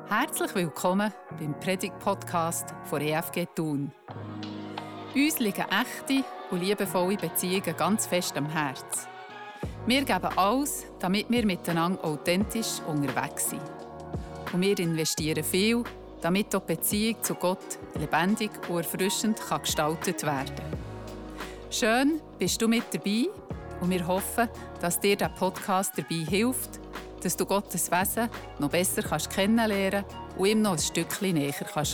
Herzlich willkommen beim Predigt-Podcast von EFG Thun. Uns liegen echte und liebevolle Beziehungen ganz fest am Herzen. Wir geben alles, damit wir miteinander authentisch unterwegs sind. Und wir investieren viel, damit auch die Beziehung zu Gott lebendig und erfrischend gestaltet werden kann. Schön, bist du mit dabei und wir hoffen, dass dir der Podcast dabei hilft, dass du Gottes Wesen noch besser kennenlernen und ihm noch ein Stückchen näher kommen.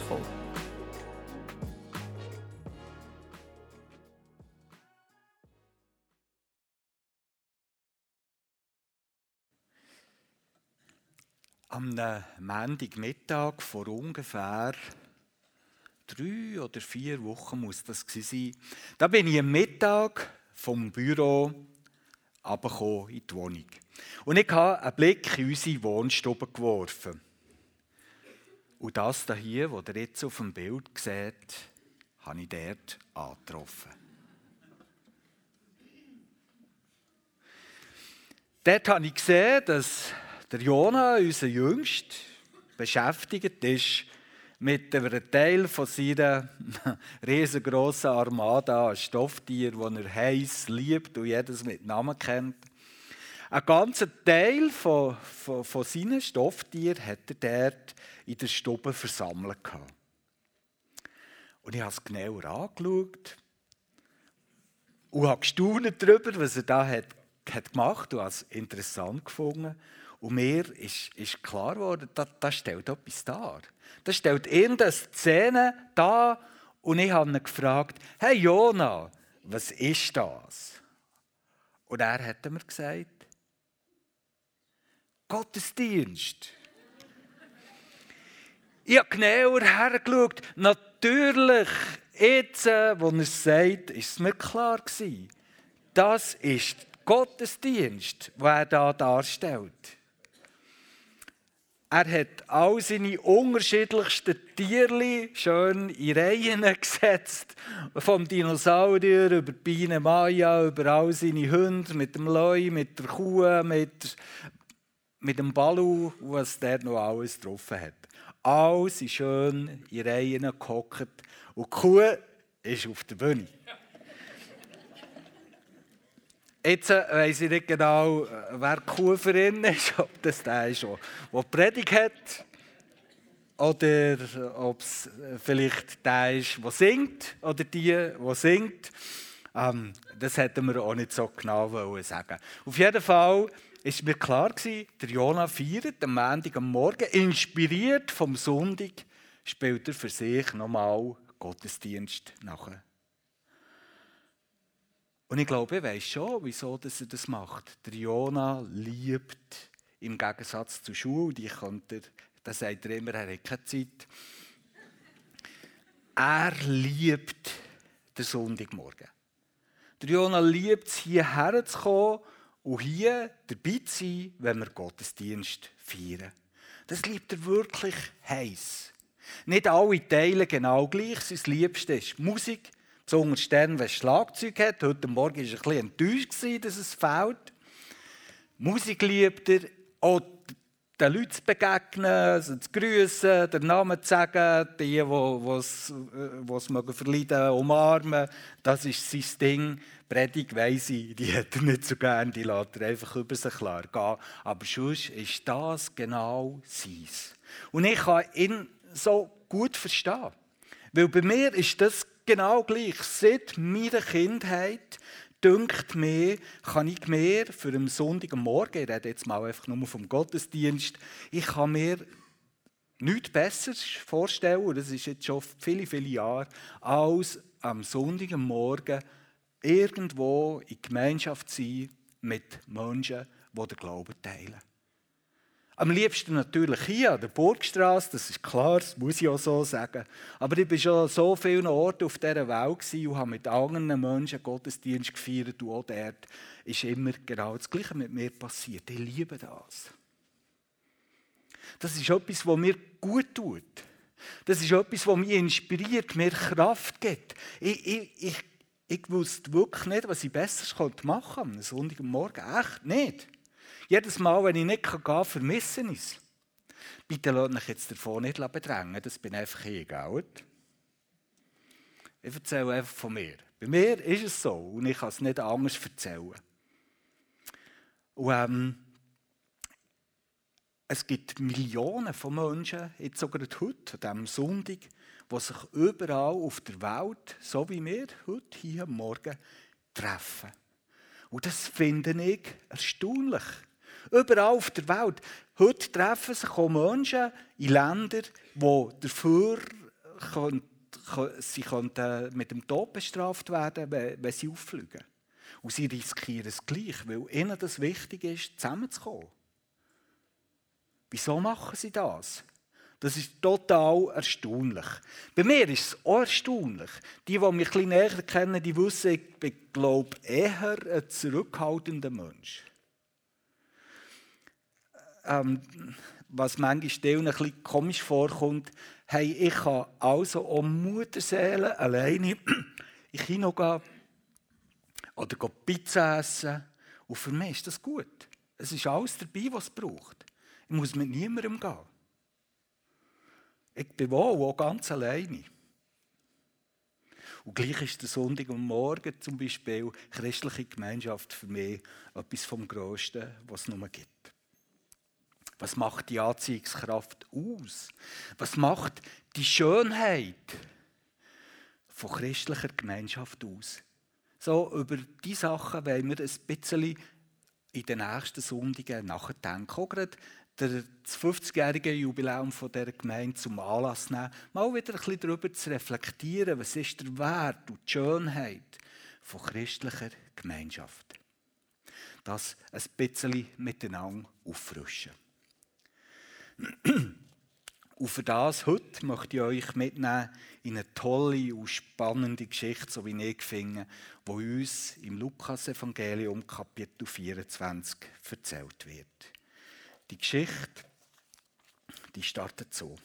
Am Montagmittag vor ungefähr 3 oder 4 Wochen muss das gewesen sein. Da bin ich am Mittag vom Büro runtergekommen in die Wohnung. Und ich habe einen Blick in unsere Wohnstube geworfen. Und das hier, was ihr jetzt auf dem Bild seht, habe ich dort angetroffen. Dort habe ich gesehen, dass der Jona, unser Jüngster, beschäftigt ist mit einem Teil von seiner riesengroßen Armada an Stofftieren, die er heiß liebt und jedes mit Namen kennt. Ein ganzer Teil von seinen Stofftieren hat er dort in der Stube versammelt. Und ich habe es genauer angeschaut und habe gestaunt darüber, was er da hat gemacht und habe es interessant gefunden. Und mir ist klar geworden, das stellt etwas dar. Das stellt irgendeine Szene dar und ich habe ihn gefragt, hey Jona, was ist das? Und er hat mir gesagt, Gottesdienst. Ich habe genauer hergeschaut. Natürlich, jetzt, wo er es sagt, ist es mir klar gewesen. Das ist Gottesdienst, den er hier darstellt. Er hat all seine unterschiedlichsten Tierchen schön in Reihen gesetzt. Vom Dinosaurier über die Biene Maya, über all seine Hunde, mit dem Leu, mit der Kuh, mit dem Balu, was der noch alles drauf hat. Alles ist schön in Reihen gehockt und die Kuh ist auf der Bühne. Jetzt weiss ich nicht genau, wer die Kuh für ihn ist, ob das der ist, der Predigt hat, oder ob es vielleicht der ist, der singt, oder die singt. Das hätten wir auch nicht so genau sagen. Auf jeden Fall war mir klar, der Jona feiert am Montag am Morgen, inspiriert vom Sonntag, spielt er für sich nochmal Gottesdienst nachher. Und ich glaube, ich weiss schon, wieso er das macht. Der Jona liebt, im Gegensatz zur Schule, da sagt er immer, er hat keine Zeit. Er liebt den Sonntagmorgen. Der Jona liebt es, hierher zu kommen und hier dabei zu sein, wenn wir Gottesdienst feiern. Das liebt er wirklich heiß. Nicht alle Teile genau gleich. Sein Liebste ist Musik. Besonders dann, wenn es Schlagzeug hat. Heute Morgen war er ein bisschen enttäuscht, dass es fehlt. Musik liebt er. Auch den Leuten zu begegnen, sie zu grüssen, den Namen zu sagen, die es verleiden, umarmen. Das ist sein Ding. Predigt weiss ich, die hat er nicht so gerne, die lässt er einfach über sich gehen. Aber sonst ist das genau seins. Und ich kann ihn so gut verstehen. Weil bei mir ist das genau gleich. Seit meiner Kindheit dünkt mir, kann ich mir für einen Sonntagmorgen, ich rede jetzt mal einfach nur vom Gottesdienst, ich kann mir nichts Besseres vorstellen, das ist jetzt schon viele, viele Jahre, als am Sonntagmorgen irgendwo in Gemeinschaft sein mit Menschen, die den Glauben teilen. Am liebsten natürlich hier an der Burgstrasse, das ist klar, das muss ich auch so sagen. Aber ich war schon an so vielen Orten auf dieser Welt und habe mit anderen Menschen Gottesdienst gefeiert. Und auch dort ist immer genau das Gleiche mit mir passiert. Ich liebe das. Das ist etwas, was mir gut tut. Das ist etwas, was mich inspiriert, mir Kraft gibt. Ich wusste wirklich nicht, was ich besser machen könnte am Sonntagmorgen. Echt nicht. Jedes Mal, wenn ich nicht gehen kann, vermisse ich es. Bitte lasst euch jetzt davon nicht bedrängen, das bin einfach ich, gell? Ich erzähle einfach von mir. Bei mir ist es so und ich kann es nicht anders erzählen. Und es gibt Millionen von Menschen, jetzt sogar heute, an diesem Sonntag, die sich überall auf der Welt, so wie wir heute hier am Morgen, treffen. Und das finde ich erstaunlich. Überall auf der Welt. Heute treffen sich auch Menschen in Ländern, die dafür sie mit dem Tod bestraft werden, wenn sie auffliegen. Und sie riskieren es gleich, weil ihnen das wichtig ist, zusammenzukommen. Wieso machen sie das? Das ist total erstaunlich. Bei mir ist es auch erstaunlich. Die mich ein bisschen näher kennen, die wissen, ich bin, glaube ich, eher ein zurückhaltender Mensch. Was manchmal ein bisschen komisch vorkommt, hey, ich kann also auch Mutterseelen alleine in den Kino gehen oder Pizza essen. Und für mich ist das gut. Es ist alles dabei, was es braucht. Ich muss mit niemandem gehen. Ich bin wohl auch ganz alleine. Und gleich ist der Sonntag und Morgen zum Beispiel christliche Gemeinschaft für mich etwas vom Grössten, was es nur gibt. Was macht die Anziehungskraft aus? Was macht die Schönheit von christlicher Gemeinschaft aus? So, über diese Sachen wollen wir ein bisschen in den nächsten Sonntagen nachdenken. Auch gerade das 50-jährige Jubiläum dieser Gemeinde zum Anlass nehmen, mal wieder ein bisschen darüber zu reflektieren, was ist der Wert und die Schönheit von christlicher Gemeinschaft. Das ein bisschen miteinander auffrischen. Und für das heute möchte ich euch mitnehmen in eine tolle und spannende Geschichte, so wie ich finde, die uns im Lukas-Evangelium Kapitel 24 erzählt wird. Die Geschichte, die startet so.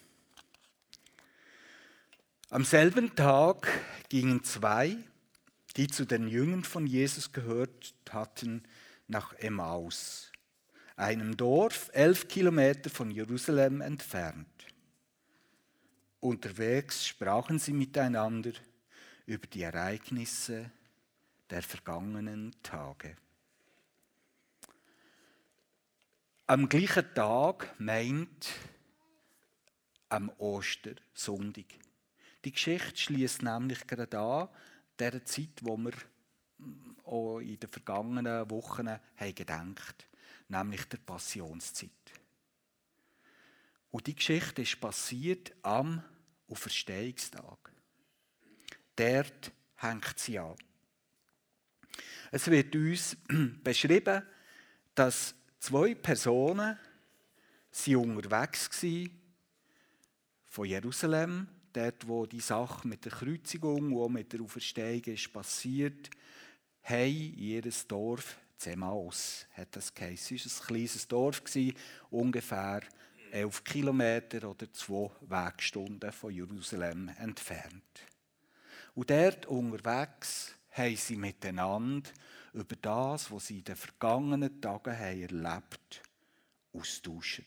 Am selben Tag gingen zwei, die zu den Jüngern von Jesus gehört hatten, nach Emmaus, einem Dorf 11 Kilometer von Jerusalem entfernt. Unterwegs sprachen sie miteinander über die Ereignisse der vergangenen Tage. Am gleichen Tag meint am Ostersonntag. Die Geschichte schließt nämlich gerade an der Zeit, wo wir auch in den vergangenen Wochen haben gedacht, nämlich der Passionszeit. Und die Geschichte ist passiert am Auferstehungstag. Dort hängt sie an. Es wird uns beschrieben, dass zwei Personen unterwegs waren von Jerusalem, dort wo die Sache mit der Kreuzigung und mit der Auferstehung ist passiert, haben in ihr Dorf Emmaus, hat das geheißen. Es war ein kleines Dorf, ungefähr 11 Kilometer oder 2 Wegstunden von Jerusalem entfernt. Und dort unterwegs haben sie miteinander über das, was sie in den vergangenen Tagen erlebt haben, austauscht.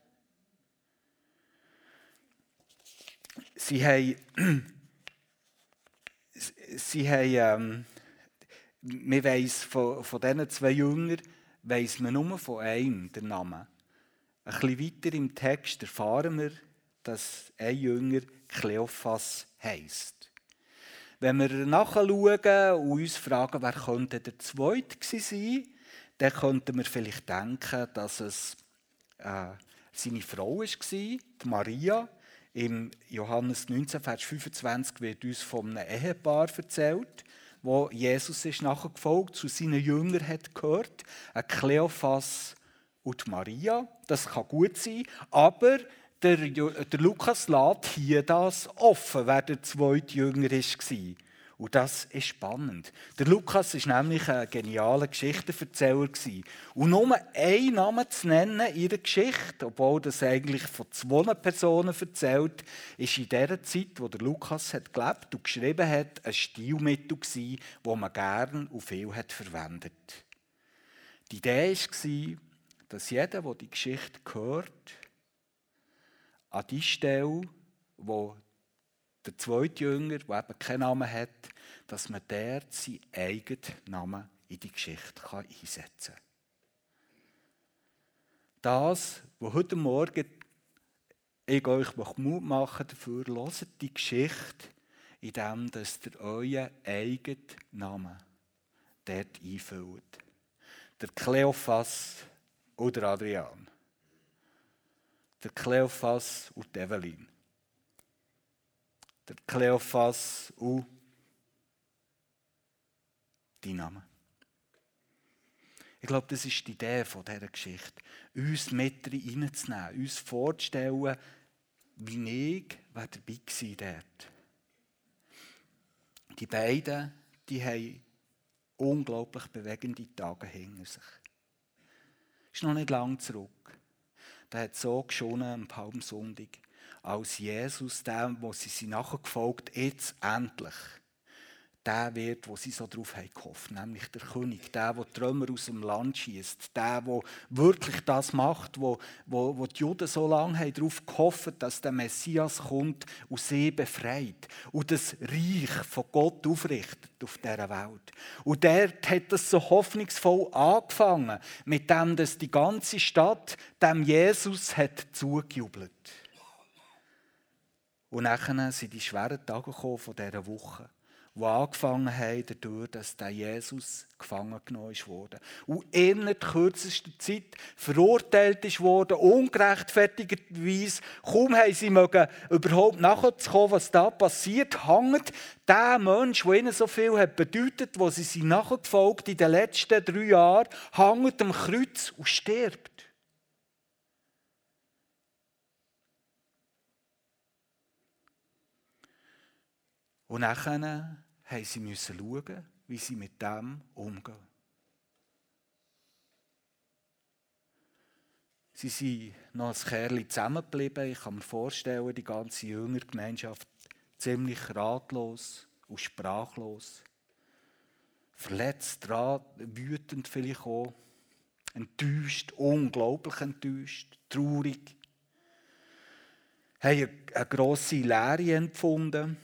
Man weiss von diesen zwei Jüngern, weiss man nur von einem den Namen. Ein bisschen weiter im Text erfahren wir, dass ein Jünger Kleophas heisst. Wenn wir nachschauen und uns fragen, wer könnte der Zweite sein, dann könnten wir vielleicht denken, dass es seine Frau war, die Maria. Im Johannes 19, Vers 25 wird uns von einem Ehepaar erzählt, wo Jesus ist nachgefolgt, zu seinen Jüngern hat gehört, ein Kleophas und Maria. Das kann gut sein, aber der Lukas lässt hier das offen, wer der zweite Jünger war. Und das ist spannend. Der Lukas war nämlich ein genialer Geschichtenverzähler. Und nur einen Namen zu nennen in ihrer Geschichte, obwohl das eigentlich von 2 Personen erzählt, ist in der Zeit, wo der Lukas hat gelebt und geschrieben hat, ein Stilmittel gewesen, das man gern und viel hat verwendet. Die Idee war, dass jeder, der die Geschichte hört, an die Stelle, wo der zweite Jünger, der eben keinen Namen hat, dass man dort seinen eigenen Namen in die Geschichte einsetzen kann. Das, was heute Morgen ich euch Mut machen dafür, hört die Geschichte, indem ihr euren eigenen Namen dort einfüllt. Der Kleophas oder Adrian. Der Kleophas und Evelyn. Der Kleophas und dein Name. Ich glaube, das ist die Idee von dieser Geschichte. Uns mit reinzunehmen, uns vorzustellen, wie ich dabei gewesen dort. Die beiden, die haben unglaublich bewegende Tage hinter sich. Ist noch nicht lange zurück. Der hat so geschonnen am Palmsonntag, als Jesus, dem, wo sie nachgefolgt, jetzt endlich der wird, wo sie so drauf haben gehofft, nämlich der König, der die Trümmer aus dem Land schießt, der wirklich das macht, wo die Juden so lange haben darauf gehofft, dass der Messias kommt und sie befreit und das Reich von Gott aufrichtet auf dieser Welt. Und dort hat das so hoffnungsvoll angefangen, mit dem, dass die ganze Stadt dem Jesus hat zugejubelt. Und nachher sind die schweren Tage gekommen von dieser Woche, die angefangen haben dadurch, dass der Jesus gefangen genommen wurde. Und innerhalb kürzester Zeit verurteilt wurde, ungerechtfertigterweise. Kaum haben sie überhaupt nachzukommen, was da passiert, hängt der Mensch, der ihnen so viel hat bedeutet, wo sie nachgefolgt in den letzten 3 Jahren, hängt am Kreuz und stirbt. Und nachher mussten sie schauen, wie sie mit dem umgehen. Sie sind noch ein Kerl zusammengeblieben. Ich kann mir vorstellen, die ganze Jüngergemeinschaft ziemlich ratlos und sprachlos. Verletzt, wütend vielleicht auch. Enttäuscht, unglaublich enttäuscht, traurig. Haben eine grosse Leere empfunden.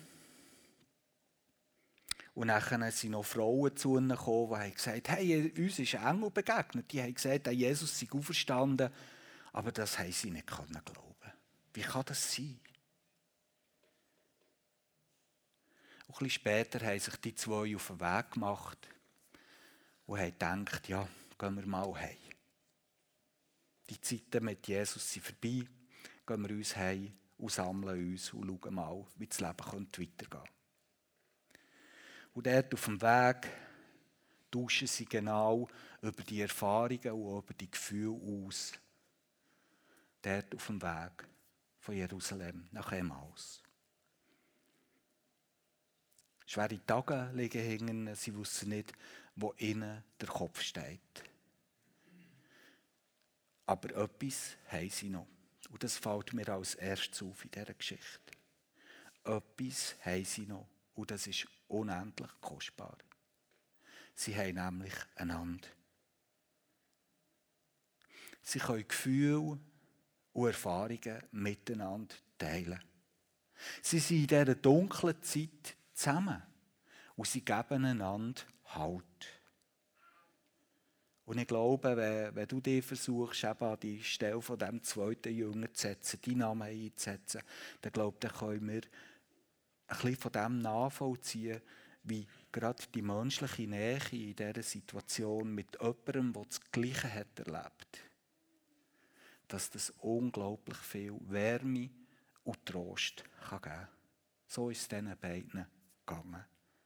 Und dann sind noch Frauen zu ihnen gekommen, die haben gesagt, hey, uns ist ein Engel begegnet. Die haben gesagt, Jesus sei auferstanden. Aber das haben sie nicht glauben. Wie kann das sein? Und ein bisschen später haben sich die 2 auf den Weg gemacht und haben gedacht, ja, gehen wir mal heim. Die Zeiten mit Jesus sind vorbei. Gehen wir uns heim und sammeln uns und schauen mal, wie das Leben weitergehen könnte. Und dort auf dem Weg tauschen sie genau über die Erfahrungen und über die Gefühle aus. Dort auf dem Weg von Jerusalem nach Emmaus. Schwere Tage liegen hinten, sie wissen nicht, wo ihnen der Kopf steht. Aber etwas haben sie noch. Und das fällt mir als erstes auf in dieser Geschichte. Etwas haben sie noch. Und das ist unendlich kostbar. Sie haben nämlich einander. Sie können Gefühle und Erfahrungen miteinander teilen. Sie sind in dieser dunklen Zeit zusammen und sie geben einander Halt. Und ich glaube, wenn du dir versuchst, eben an die Stelle von diesem zweiten Jünger zu setzen, deinen Namen einzusetzen, dann können wir ein bisschen von dem nachvollziehen, wie gerade die menschliche Nähe in dieser Situation mit jemandem, der das Gleiche hat erlebt, dass das unglaublich viel Wärme und Trost geben kann. So ist es diesen beiden gegangen.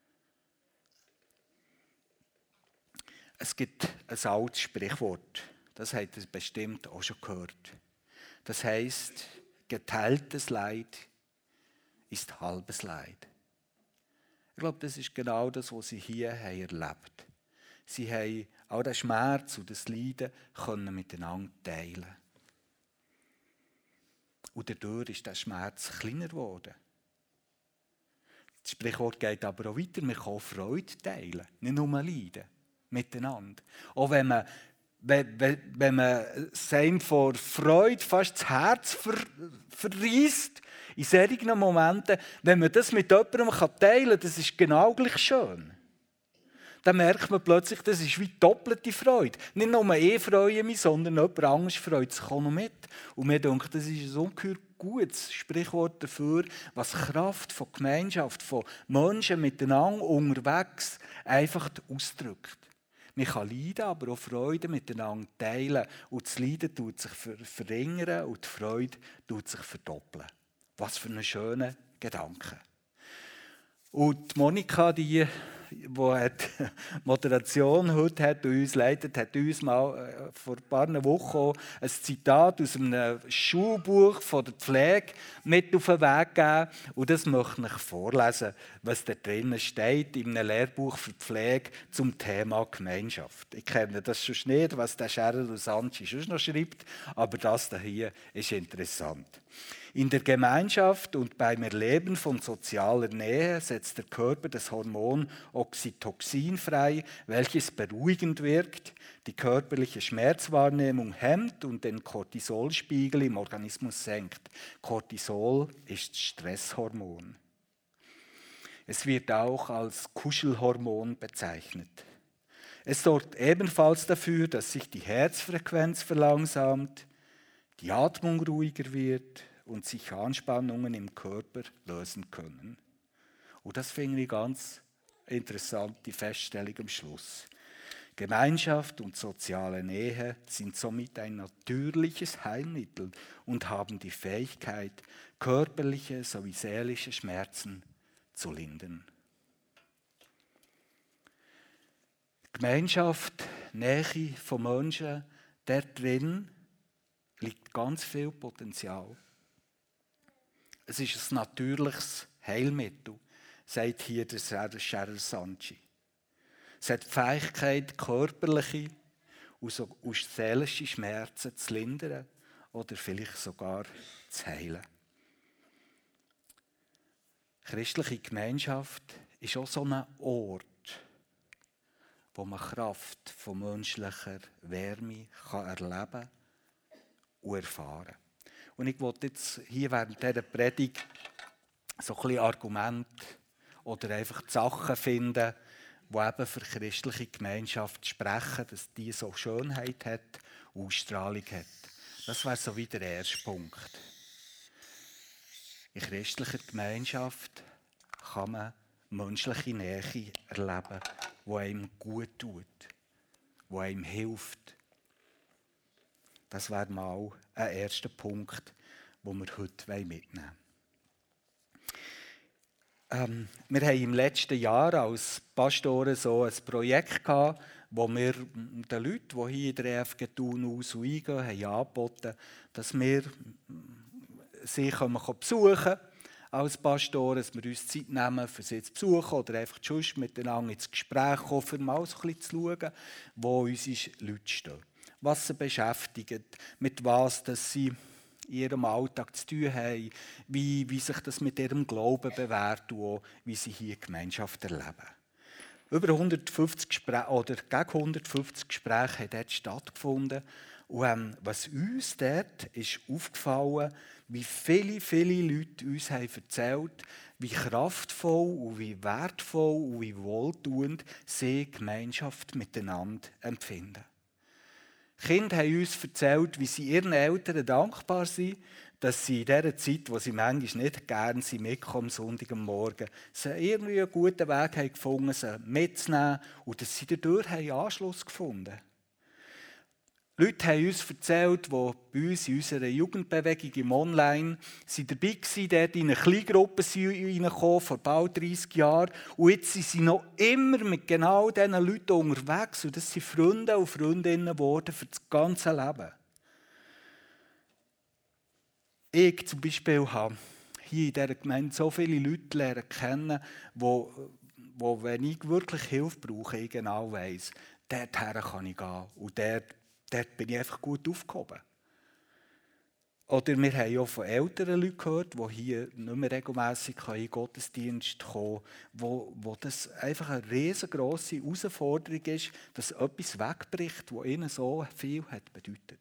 Es gibt ein altes Sprichwort, das habt ihr bestimmt auch schon gehört. Das heisst, geteiltes Leid ist halbes Leid. Ich glaube, das ist genau das, was sie hier erlebt haben. Sie haben auch den Schmerz und das Leiden können miteinander teilen. Und dadurch ist der Schmerz kleiner geworden. Das Sprichwort geht aber auch weiter. Man kann auch Freude teilen, nicht nur Leiden, miteinander. Auch wenn man wenn man sein vor Freude fast das Herz verreisst, in solchen Momenten, wenn man das mit jemandem teilen kann, das ist genau gleich schön. Dann merkt man plötzlich, das ist wie doppelte Freude. Nicht nur ich freue mich, sondern jemand anderes freut sich auch noch mit. Und mir denkt, das ist ein ungeheuer gutes Sprichwort dafür, was Kraft von Gemeinschaft, von Menschen miteinander unterwegs einfach ausdrückt. Man kann leiden, aber auch Freude miteinander teilen. Und das Leiden tut sich verringern und die Freude tut sich verdoppeln. Was für ein schöner Gedanke. Und Monika, die die Moderation heute hat und uns leitet, hat uns mal vor ein paar Wochen ein Zitat aus einem Schulbuch von der Pflege mit auf den Weg gegeben. Und das möchte ich vorlesen, was da drinnen steht in einem Lehrbuch für Pflege zum Thema Gemeinschaft. Ich kenne das schon nicht, was der Sheryl Sanchi sonst noch schreibt, aber das hier ist interessant. In der Gemeinschaft und beim Erleben von sozialer Nähe setzt der Körper das Hormon Oxytocin frei, welches beruhigend wirkt, die körperliche Schmerzwahrnehmung hemmt und den Cortisolspiegel im Organismus senkt. Cortisol ist Stresshormon. Es wird auch als Kuschelhormon bezeichnet. Es sorgt ebenfalls dafür, dass sich die Herzfrequenz verlangsamt, die Atmung ruhiger wird und sich Anspannungen im Körper lösen können. Und das finde ich ganz interessant, die Feststellung am Schluss. Gemeinschaft und soziale Nähe sind somit ein natürliches Heilmittel und haben die Fähigkeit, körperliche sowie seelische Schmerzen zu lindern. Gemeinschaft, Nähe von Menschen, da drin liegt ganz viel Potenzial. Es ist ein natürliches Heilmittel, sagt hier der Sheryl Sanchi. Es hat die Fähigkeit, körperliche und seelische Schmerzen zu lindern oder vielleicht sogar zu heilen. Christliche Gemeinschaft ist auch so ein Ort, wo man Kraft von menschlicher Wärme erleben kann und erfahren. Und ich wollte jetzt hier während dieser Predigt so ein bisschen Argumente oder einfach die Sachen finden, die eben für christliche Gemeinschaft sprechen, dass die so Schönheit hat und Ausstrahlung hat. Das wäre so wie der erste Punkt. In christlicher Gemeinschaft kann man menschliche Nähe erleben, die einem gut tut, die einem hilft. Das wäre mal ein erster Punkt, den wir heute mitnehmen wollen. Wir haben im letzten Jahr als Pastoren so ein Projekt gehabt, wo wir den Leuten, die hier in der EFG Thun aus- und eingehen, haben angeboten, dass wir sie besuchen können als Pastoren, dass wir uns Zeit nehmen, für sie zu besuchen oder einfach sonst miteinander ins Gespräch kommen, um mal so ein bisschen zu schauen, wo unsere Leute stehen. Was sie beschäftigt, mit was dass sie in ihrem Alltag zu tun haben, wie sich das mit ihrem Glauben bewährt und auch, wie sie hier Gemeinschaft erleben. Über 150 Gespräche oder gegen 150 Gespräche haben dort stattgefunden. Und was uns dort ist aufgefallen, wie viele Leute uns haben erzählt, wie kraftvoll und wie wertvoll und wie wohltuend sie Gemeinschaft miteinander empfinden. Kinder haben uns erzählt, wie sie ihren Eltern dankbar sind, dass sie in dieser Zeit, wo sie manchmal nicht gerne mitkommen, am Sonntag am Morgen, sie irgendwie einen guten Weg haben gefunden, sie mitzunehmen und dass sie dadurch Anschluss gefunden haben. Leute haben uns erzählt, die bei uns in unserer Jugendbewegung im Online sind dabei waren, dort in eine Kleingruppe reingekommen, vor bald 30 Jahren. Und jetzt sind sie noch immer mit genau diesen Leuten unterwegs. Und das sind Freunde und Freundinnen geworden für das ganze Leben. Ich zum Beispiel habe hier in dieser Gemeinde so viele Leute lernen kennen, wo wenn ich wirklich Hilfe brauche, ich genau weiss, dorthin kann ich gehen. Und dort bin ich einfach gut aufgehoben. Oder wir haben auch von älteren Leuten gehört, die hier nicht mehr regelmässig in den Gottesdienst kommen können, wo das einfach eine riesengroße Herausforderung ist, dass etwas wegbricht, das ihnen so viel hat bedeutet.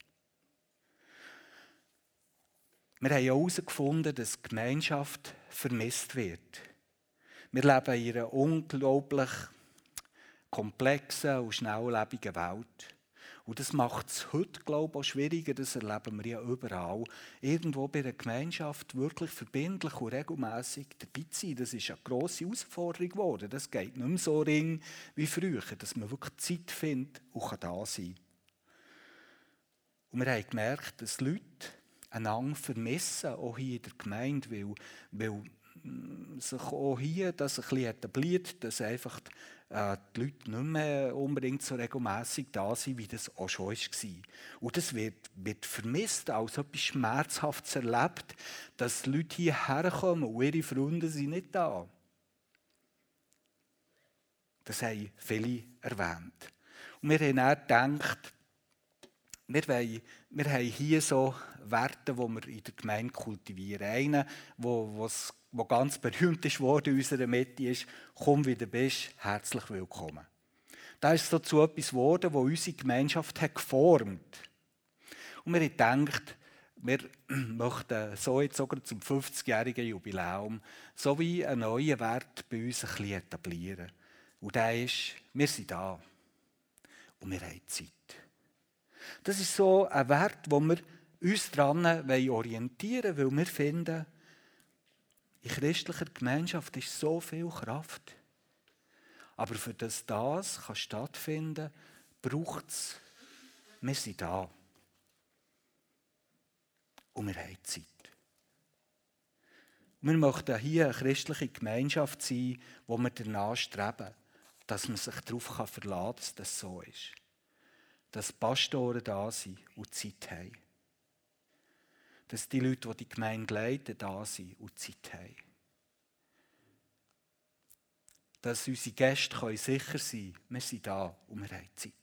Wir haben auch herausgefunden, dass die Gemeinschaft vermisst wird. Wir leben in einer unglaublich komplexen und schnelllebigen Welt. Und das macht es heute, glaube ich, auch schwieriger, das erleben wir ja überall. Irgendwo bei einer Gemeinschaft wirklich verbindlich und regelmässig dabei zu sein, das ist eine grosse Herausforderung geworden. Das geht nicht mehr so ring wie früher, dass man wirklich Zeit findet und da sein kann. Und wir haben gemerkt, dass Leute einander vermissen, auch hier in der Gemeinde, weil sich auch hier das ein bisschen etabliert, dass einfach die Leute nicht mehr unbedingt so regelmässig da sind, wie das auch schon war. Und das wird vermisst, als etwas Schmerzhaftes erlebt, dass die Leute hierher kommen und ihre Freunde sind nicht da. Das haben viele erwähnt. Und wir haben dann gedacht, wir haben hier so Werte, die wir in der Gemeinde kultivieren. Einer, der ganz berühmt ist worden in unserer Mitte, ist: Komm, wie du bist, herzlich willkommen. Da ist so zu etwas geworden, das unsere Gemeinschaft hat geformt. Und wir haben gedacht, wir möchten so jetzt sogar zum 50-jährigen Jubiläum so wie einen neuen Wert bei uns ein bisschen etablieren. Und der ist: Wir sind da und wir haben Zeit. Das ist so ein Wert, wo wir uns daran orientieren wollen, weil wir finden, in christlicher Gemeinschaft ist so viel Kraft. Aber für das stattfinden kann, braucht es, wir sind da. Und wir haben Zeit. Wir möchten hier eine christliche Gemeinschaft sein, wo wir danach streben, dass man sich darauf verlassen kann, dass das so ist. Dass Pastoren da sind und Zeit haben. Dass die Leute, die die Gemeinde leiten, da sind und Zeit haben. Dass unsere Gäste sicher sein können, wir sind da und wir haben Zeit.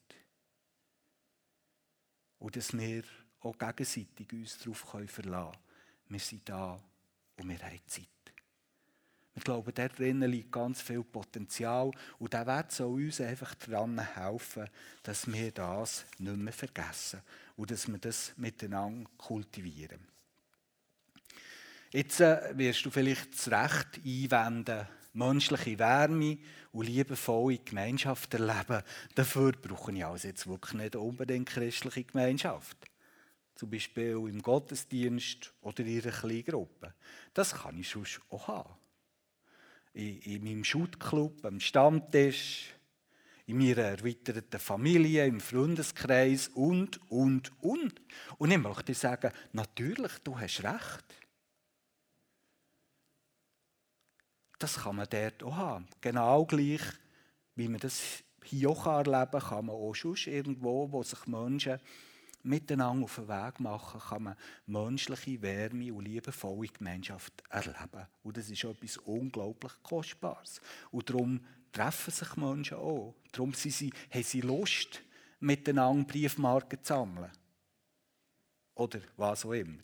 Und dass wir auch gegenseitig uns darauf verlassen können, wir sind da und wir haben Zeit. Wir glauben, dort drinnen liegt ganz viel Potenzial und der Wert soll uns einfach daran helfen, dass wir das nicht mehr vergessen und dass wir das miteinander kultivieren. Jetzt wirst du vielleicht zu Recht einwenden, menschliche Wärme und liebevolle Gemeinschaft erleben. Dafür brauche ich also jetzt wirklich nicht unbedingt christliche Gemeinschaft. Zum Beispiel im Gottesdienst oder in einer kleinen Gruppe. Das kann ich sonst auch haben. In meinem Shootclub, am Stammtisch, in meiner erweiterten Familie, im Freundeskreis und. Und ich möchte sagen, natürlich, du hast recht. Das kann man dort auch haben. Genau gleich, wie man das hier auch erleben kann, kann man auch sonst irgendwo, wo sich Menschen miteinander auf den Weg machen, kann man menschliche Wärme und liebevolle Gemeinschaft erleben. Und das ist etwas unglaublich Kostbares. Und darum treffen sich Menschen auch. Darum haben sie Lust, miteinander Briefmarken zu sammeln. Oder was auch immer.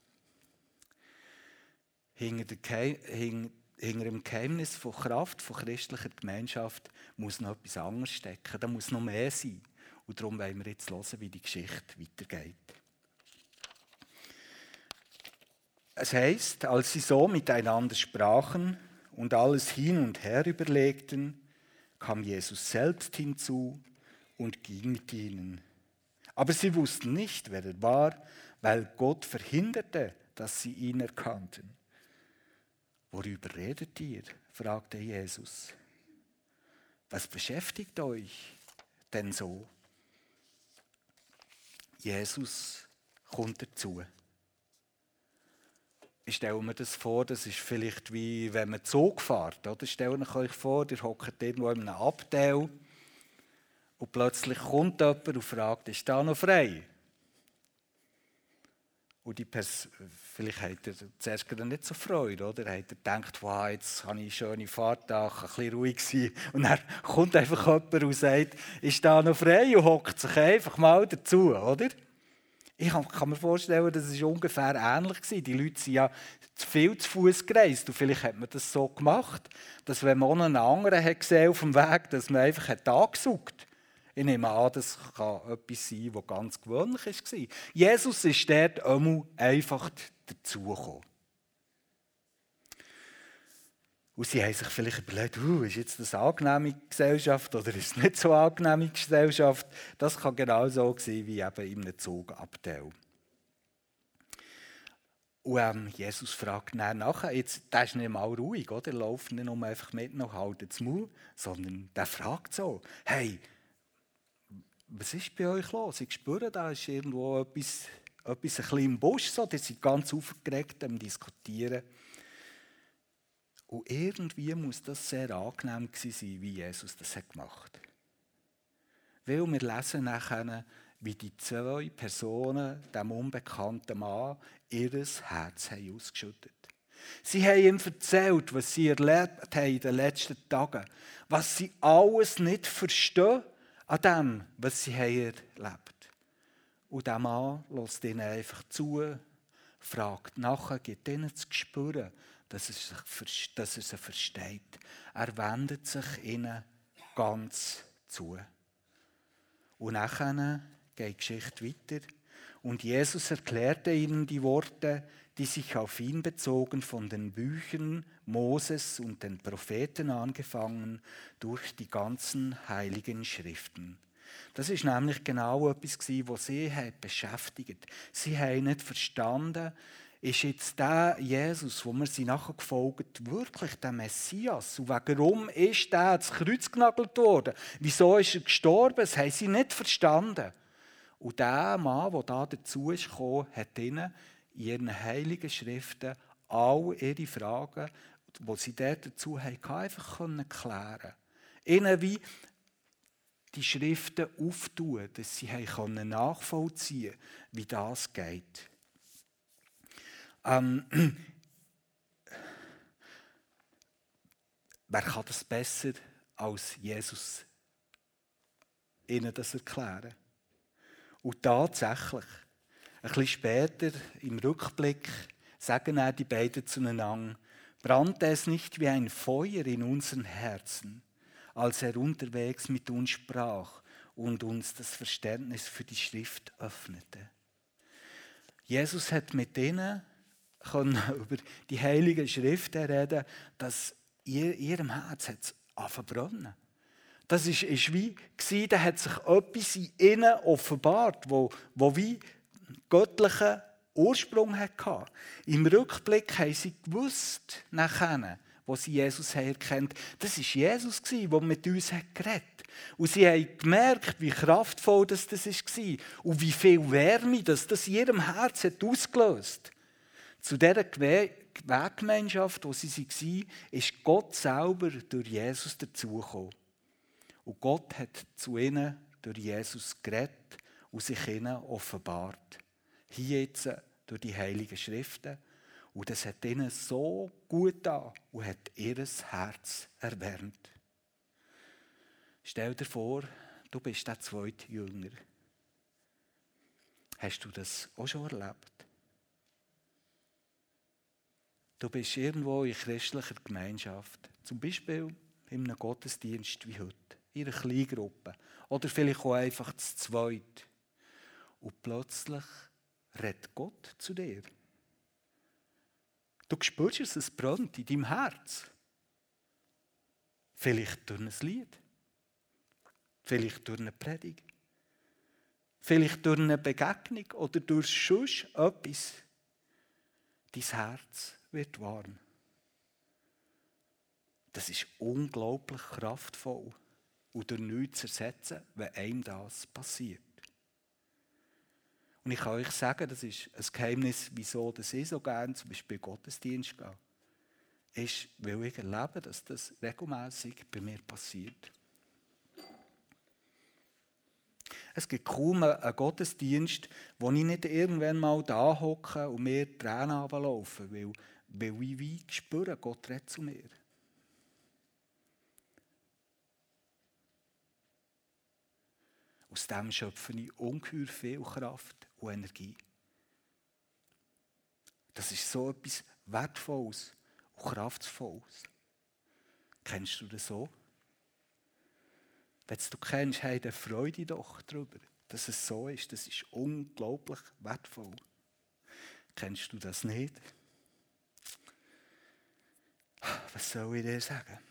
Hinter dem Geheimnis von Kraft von christlicher Gemeinschaft muss noch etwas anderes stecken. Da muss noch mehr sein. Und darum wollen wir jetzt hören, wie die Geschichte weitergeht. Es heisst, als sie so miteinander sprachen und alles hin und her überlegten, kam Jesus selbst hinzu und ging mit ihnen. Aber sie wussten nicht, wer er war, weil Gott verhinderte, dass sie ihn erkannten. Worüber redet ihr? Fragte Jesus. Was beschäftigt euch denn so? Jesus kommt dazu. Ich stelle mir das vor, das ist vielleicht wie wenn man Zug fährt. Oder? Stellt euch vor, ihr hockt irgendwo in einem Abteil und plötzlich kommt jemand und fragt, ist da noch frei? Und vielleicht hat er zuerst nicht so Freude, oder? Er hat gedacht, wow, jetzt habe ich eine schöne Fahrtag, ein bisschen ruhig sein. Und dann kommt einfach jemand und sagt, ist da noch frei und hockt sich einfach mal dazu, oder? Ich kann mir vorstellen, das war ungefähr ähnlich. Die Leute sind ja viel zu Fuß gereist. Und vielleicht hat man das so gemacht, dass wenn man einen anderen hat gesehen auf dem Weg, dass man einfach angesaugt hat. Ich nehme an, das kann etwas sein, was ganz gewöhnlich war. Jesus ist dort einfach dazugekommen. Und sie haben sich vielleicht überlegt, ist jetzt das eine angenehme Gesellschaft oder ist es nicht so eine angenehme Gesellschaft? Das kann genau so sein wie eben in einem Zugabteil. Und Jesus fragt dann nachher, jetzt, der ist nicht mal ruhig, oder? Er läuft nicht nur einfach mit und hält den Mund, sondern der fragt so, hey, was ist bei euch los? Ich spüre, da ist irgendwo etwas ein bisschen im Busch, so. Die sind ganz aufgeregt am Diskutieren. Und irgendwie muss das sehr angenehm gewesen sein, wie Jesus das gemacht hat. Weil wir lesen nachher, wie die zwei Personen, dem unbekannten Mann, ihr Herz haben ausgeschüttet. Sie haben ihm erzählt, was sie erlebt haben in den letzten Tagen, was sie alles nicht verstehen an dem, was sie haben erlebt. Und der Mann lässt ihnen einfach zu, fragt nachher, gibt ihnen zu spüren, dass er sie versteht. Er wendet sich ihnen ganz zu. Und nachher geht die Geschichte weiter. Und Jesus erklärte ihnen die Worte, die sich auf ihn bezogen, von den Büchern Moses und den Propheten angefangen, durch die ganzen heiligen Schriften. Das ist nämlich genau etwas, was sie beschäftigt. Sie haben nicht verstanden, ist jetzt der Jesus, wo wir sie nachher gefolgt, wirklich der Messias? Und warum ist der ans Kreuz genagelt worden? Wieso ist er gestorben? Das haben sie nicht verstanden. Und der Mann, der da dazu ist gekommen, hat ihnen in ihren heiligen Schriften all ihre Fragen, die sie dort dazu hatten, einfach klären. Ihnen wie die Schriften auftun, dass sie nachvollziehen konnten, wie das geht. Wer kann das besser als Jesus ihnen das erklären? Und tatsächlich, ein bisschen später im Rückblick sagen dann die beiden zueinander, brannte es nicht wie ein Feuer in unseren Herzen, als er unterwegs mit uns sprach und uns das Verständnis für die Schrift öffnete. Jesus hat mit ihnen über die Heiligen Schriften reden, dass in ihrem Herz verbrennen. Das ist wie gewesen, da hat sich etwas in ihnen offenbart, wo wie göttlichen Ursprung hatte. Im Rückblick haben sie gewusst, nachher, wo sie Jesus erkannt haben, das war Jesus, der mit uns geredet hat. Und sie haben gemerkt, wie kraftvoll das war und wie viel Wärme das in ihrem Herz ausgelöst hat. Zu dieser Weggemeinschaft, wo sie waren, ist Gott selber durch Jesus dazugekommen. Und Gott hat zu ihnen durch Jesus geredet und sich ihnen offenbart. Hier jetzt durch die Heiligen Schriften. Und das hat ihnen so gut getan und hat ihr Herz erwärmt. Stell dir vor, du bist der zweite Jünger. Hast du das auch schon erlebt? Du bist irgendwo in christlicher Gemeinschaft, zum Beispiel in einem Gottesdienst wie heute, in einer Kleingruppe oder vielleicht auch einfach zu zweit. Und plötzlich redet Gott zu dir. Du spürst es brennt in deinem Herz. Vielleicht durch ein Lied, vielleicht durch eine Predigt, vielleicht durch eine Begegnung oder durch sonst etwas. Dein Herz wird warm. Das ist unglaublich kraftvoll und durch nichts zu ersetzen, wenn einem das passiert. Und ich kann euch sagen, das ist ein Geheimnis, wieso ich so gerne zum Beispiel in den Gottesdienst gehe. Ist, weil ich erlebe, dass das regelmässig bei mir passiert. Es gibt kaum einen Gottesdienst, wo ich nicht irgendwann mal da hocke und mir Tränen runterlaufen, weil ich wie spüre, Gott redet zu mir. Aus dem schöpfe ich ungeheuer viel Kraft und Energie. Das ist so etwas Wertvolles und Kraftvolles. Kennst du das so? Wenn du kennst, hey, dann freu dich doch darüber, dass es so ist. Das ist unglaublich wertvoll. Kennst du das nicht? Was soll ich dir sagen?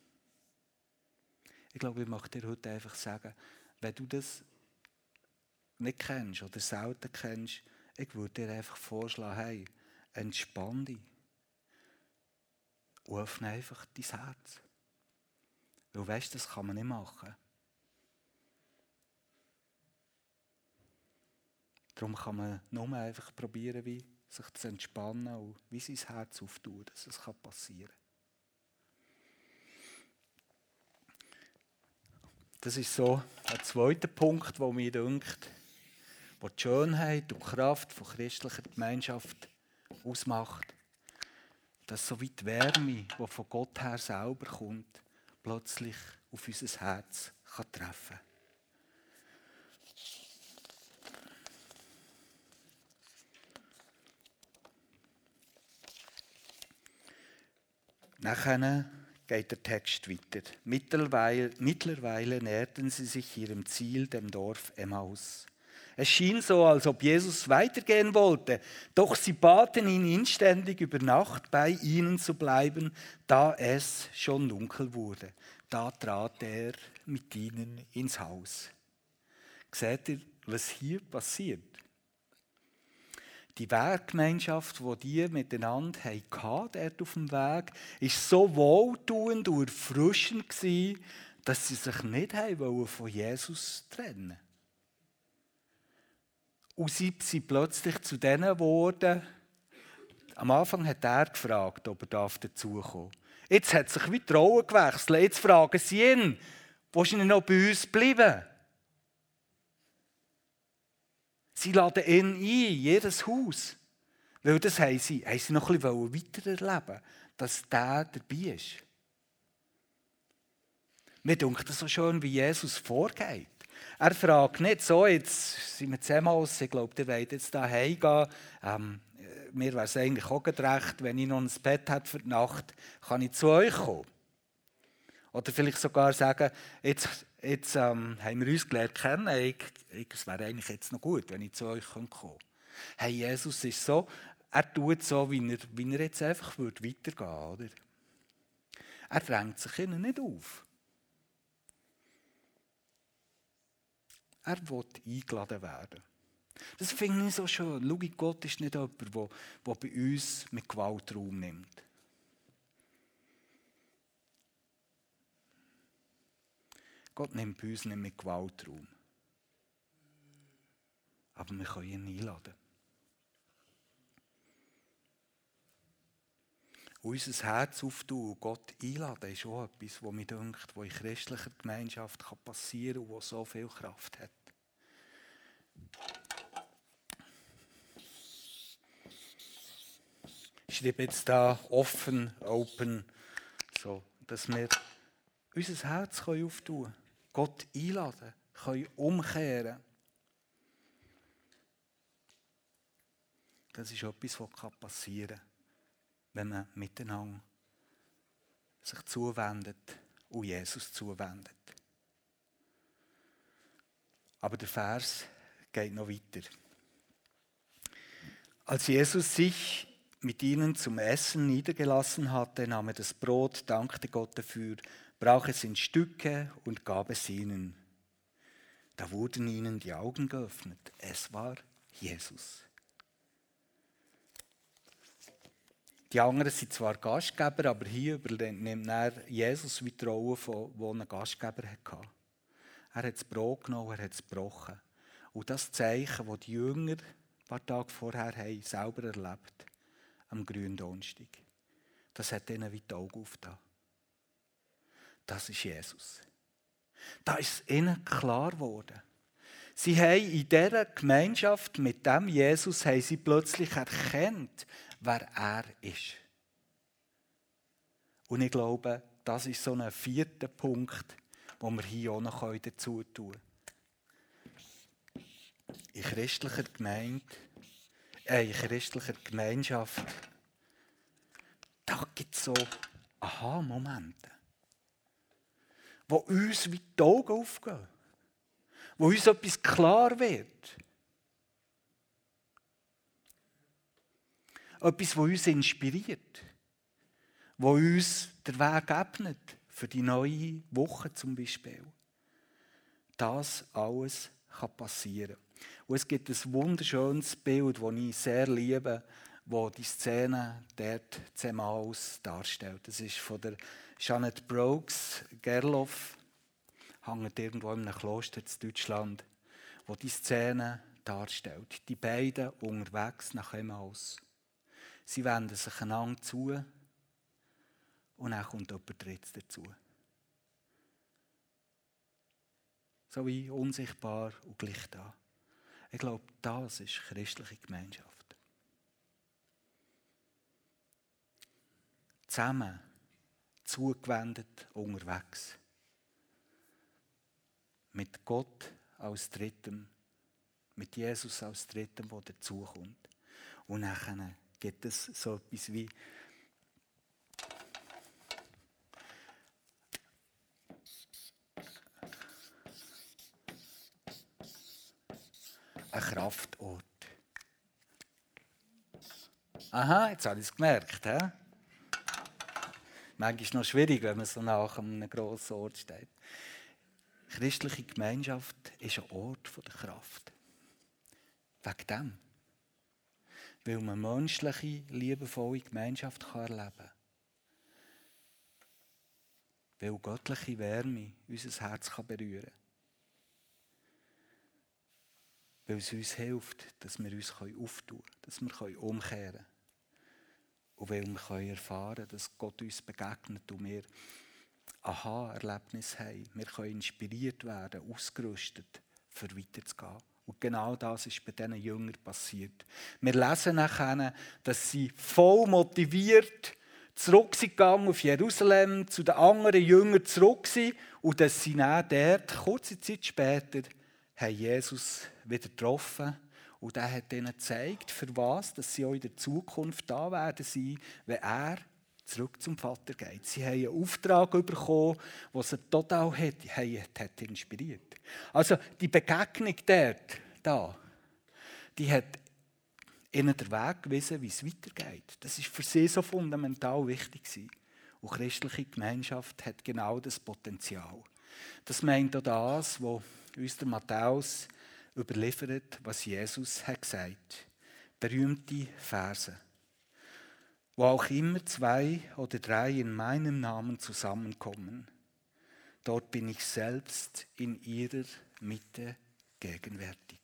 Ich glaube, ich möchte dir heute einfach sagen, wenn du das nicht kennst oder selten kennst, ich würde dir einfach vorschlagen, hey, entspann dich und öffne einfach dein Herz. Weil weißt du, das kann man nicht machen. Darum kann man nur einfach probieren, wie sich zu entspannen und wie sein Herz auftun, dass es passieren kann. Das ist so ein zweiter Punkt, der mir denkt, wo die Schönheit und die Kraft von christlicher Gemeinschaft ausmacht. Dass so wie die Wärme, die von Gott her selber kommt, plötzlich auf unser Herz treffen kann. Nachher geht der Text weiter. Mittlerweile näherten sie sich ihrem Ziel, dem Dorf Emmaus. Es schien so, als ob Jesus weitergehen wollte, doch sie baten ihn inständig, über Nacht bei ihnen zu bleiben, da es schon dunkel wurde. Da trat er mit ihnen ins Haus. Seht ihr, was hier passiert? Die Werkgemeinschaft, die miteinander hatten, dort auf dem Weg, war so wohltuend und erfrischend, dass sie sich nicht von Jesus trennen wollten. Und sie sind plötzlich zu denen geworden. Am Anfang hat er gefragt, ob er dazukommen darf. Jetzt hat sich wie die Rolle gewechselt. Jetzt fragen sie ihn, willst du noch bei uns bleiben? Sie laden ihn ein, jedes Haus. Weil das haben sie noch ein bisschen weiter erleben, dass der dabei ist. Mir denkt das so schön, wie Jesus vorgeht. Er fragt nicht so, jetzt sind wir zusammen, ich glaube, ihr wollt jetzt da heimgehen. Mir wäre es eigentlich auch recht, wenn ich noch ein Bett habe für die Nacht, kann ich zu euch kommen. Oder vielleicht sogar sagen, jetzt haben wir uns gelernt kennen, es wäre eigentlich jetzt noch gut, wenn ich zu euch kommen könnte. Hey, Jesus ist so, er tut so, wie er jetzt einfach weitergehen würde. Er drängt sich ihnen nicht auf. Er will eingeladen werden. Das finde ich so schön. Schau, Gott ist nicht jemand, der bei uns mit Gewalt Raum nimmt. Gott nimmt bei uns nicht mit Gewalt Raum. Aber wir können ihn einladen. Und unser Herz auftun und Gott einladen, ist auch etwas, was mir denkt, was in christlicher Gemeinschaft passieren kann und was so viel Kraft hat. Ich schreibe jetzt da offen, open, so, dass wir unser Herz auftun können, Gott einladen, können umkehren. Das ist etwas, was passieren kann, wenn man miteinander sich zuwendet und Jesus zuwendet. Aber der Vers geht noch weiter. Als Jesus sich mit ihnen zum Essen niedergelassen hatte, nahm er das Brot, dankte Gott dafür, brach es in Stücke und gab es ihnen. Da wurden ihnen die Augen geöffnet. Es war Jesus. Die anderen sind zwar Gastgeber, aber hier übernimmt Jesus wie die Rolle, die ein Gastgeber hatte. Er hat das Brot genommen, er hat es gebrochen. Und das Zeichen, das die Jünger ein paar Tage vorher haben, selber erlebt, am Gründonnerstag, das hat ihnen wie die Augen aufgetan. Das ist Jesus. Da ist ihnen klar geworden. Sie haben in dieser Gemeinschaft mit dem Jesus haben sie plötzlich erkannt, wer er ist. Und ich glaube, das ist so ein vierter Punkt, den wir hier auch noch dazu tun können. in christlicher Gemeinschaft, da gibt es so Aha-Momente, wo uns wie die Augen aufgehen, wo uns etwas klar wird. Etwas, das uns inspiriert, das uns den Weg ebnet für die neue Woche zum Beispiel. Das alles kann passieren. Und es gibt ein wunderschönes Bild, das ich sehr liebe, das die Szene dort zusammen darstellt. Das ist von der Jeanette Brooks Gerloff, hängt irgendwo in einem Kloster in Deutschland, wo die Szene darstellt. Die beiden unterwegs nach Emmaus. Sie wenden sich einander zu und dann kommt jemand Drittes dazu. So wie unsichtbar und gleich da. Ich glaube, das ist christliche Gemeinschaft. Zusammen, zugewendet, unterwegs. Mit Gott als Drittem, mit Jesus als Drittem, der dazukommt. Und dann gibt es so etwas wie ein Kraftort. Aha, jetzt habe ich es gemerkt. He? Manchmal ist es noch schwierig, wenn man so nach einem grossen Ort steht. Christliche Gemeinschaft ist ein Ort der Kraft. Wegen dem. Weil man menschliche, liebevolle Gemeinschaft erleben kann. Weil göttliche Wärme unser Herz berühren kann. Weil es uns hilft, dass wir uns auftun können, dass wir umkehren können. Und weil wir erfahren können, dass Gott uns begegnet und wir Aha-Erlebnisse haben. Wir können inspiriert werden, ausgerüstet, für weiterzugehen. Und genau das ist bei diesen Jüngern passiert. Wir lesen nachher, dass sie voll motiviert zurück sind gegangen auf Jerusalem, zu den anderen Jüngern zurück sind und dass sie dann dort, kurze Zeit später, haben Jesus wieder getroffen und er hat ihnen gezeigt, für was dass sie auch in der Zukunft da werden sein, wenn er zurück zum Vater geht. Sie haben einen Auftrag bekommen, der sie total hat inspiriert. Also die Begegnung dort, die hat ihnen den Weg gewiesen, wie es weitergeht. Das ist für sie so fundamental wichtig gewesen. Und christliche Gemeinschaft hat genau das Potenzial. Das meint auch das, was uns der Matthäus überliefert, was Jesus hat gesagt. Berühmte Verse. Wo auch immer 2 oder 3 in meinem Namen zusammenkommen, dort bin ich selbst in ihrer Mitte gegenwärtig.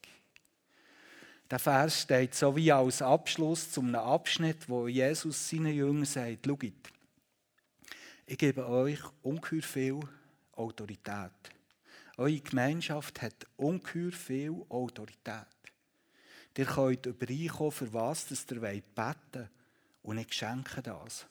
Der Vers steht so wie als Abschluss zu einem Abschnitt, wo Jesus seinen Jüngern sagt, schaut, ich gebe euch ungeheuer viel Autorität. Eure Gemeinschaft hat ungeheuer viel Autorität. Ihr könnt übereinkommen, für was ihr beten wollt, und ich schenke das.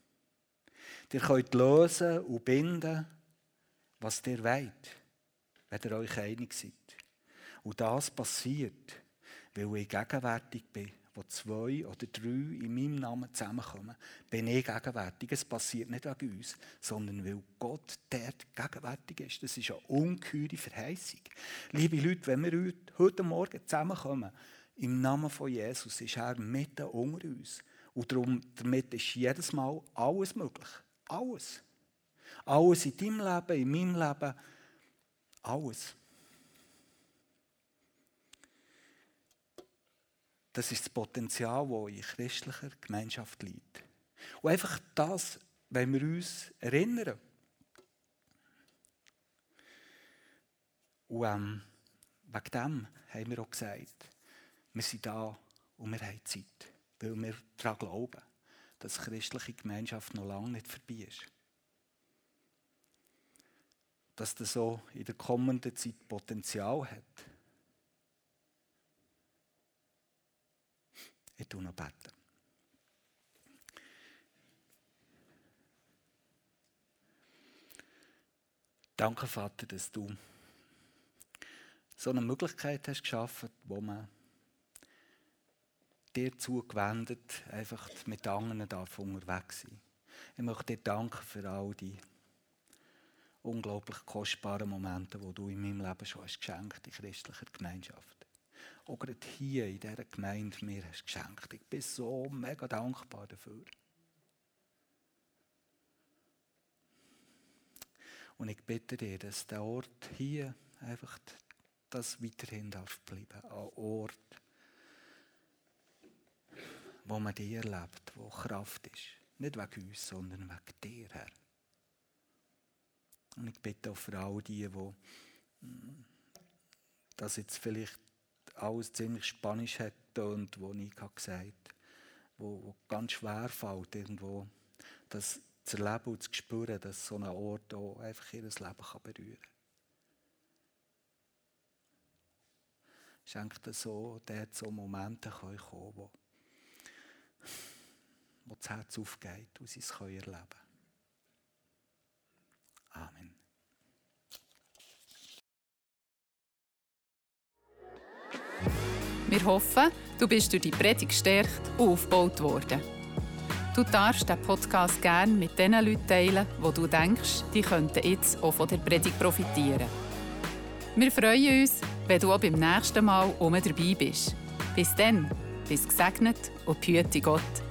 Ihr könnt lösen und binden, was ihr wollt, wenn ihr euch einig seid. Und das passiert, weil ich gegenwärtig bin, wo 2 oder 3 in meinem Namen zusammenkommen, bin ich gegenwärtig. Es passiert nicht wegen uns, sondern weil Gott dort gegenwärtig ist. Das ist eine ungeheure Verheißung. Liebe Leute, wenn wir heute Morgen zusammenkommen, im Namen von Jesus, ist er mitten unter uns. Und damit ist jedes Mal alles möglich. Alles. Alles in deinem Leben, in meinem Leben. Alles. Das ist das Potenzial, das in christlicher Gemeinschaft liegt. Und einfach das, wenn wir uns erinnern. Und wegen dem haben wir auch gesagt, wir sind da und wir haben Zeit. Weil wir daran glauben, dass christliche Gemeinschaft noch lange nicht vorbei ist. Dass das so in der kommenden Zeit Potenzial hat. Ich bete noch. Danke, Vater, dass du so eine Möglichkeit hast geschaffen, wo man dir zugewendet einfach mit anderen unterwegs sein. Ich möchte dir danken für all die unglaublich kostbaren Momente, die du in meinem Leben schon hast geschenkt, in christlicher Gemeinschaft. Auch gerade hier in dieser Gemeinde mir hast geschenkt. Ich bin so mega dankbar dafür. Und ich bitte dir, dass der Ort hier einfach das weiterhin darf bleiben. Ein Ort, wo man dich erlebt, wo Kraft ist. Nicht wegen uns, sondern wegen dir, Herr. Und ich bitte auch für all die das jetzt vielleicht alles ziemlich spanisch hat und wo ich gesagt habe, wo ganz schwer fällt, irgendwo das zu erleben und zu spüren, dass so ein Ort auch einfach ihr Leben berühren kann. Schenkt es so, dort so Momente kommen können, wo das Herz aufgeht und sie es erleben können. Amen. Wir hoffen, du bist durch die Predigt gestärkt und aufgebaut worden. Du darfst den Podcast gerne mit den Leuten teilen, wo du denkst, die könnten jetzt auch von der Predigt profitieren. Wir freuen uns, wenn du auch beim nächsten Mal dabei bist. Bis dann, bist gesegnet und behüte Gott.